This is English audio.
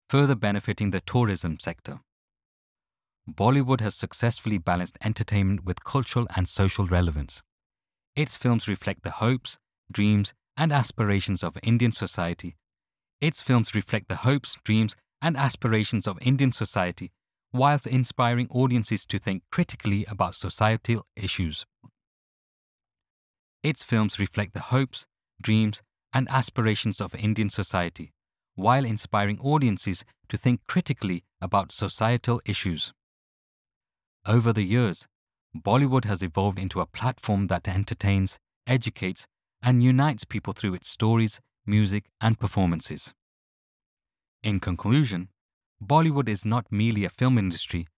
further benefiting the tourism sector. Bollywood has successfully balanced entertainment with cultural and social relevance. Its films reflect the hopes, dreams, and aspirations of Indian society. Whilst inspiring audiences to think critically about societal issues. Its films reflect the hopes, dreams, and aspirations of Indian society, while inspiring audiences to think critically about societal issues. Over the years, Bollywood has evolved into a platform that entertains, educates, and unites people through its stories, music, and performances. In conclusion, Bollywood is not merely a film industry,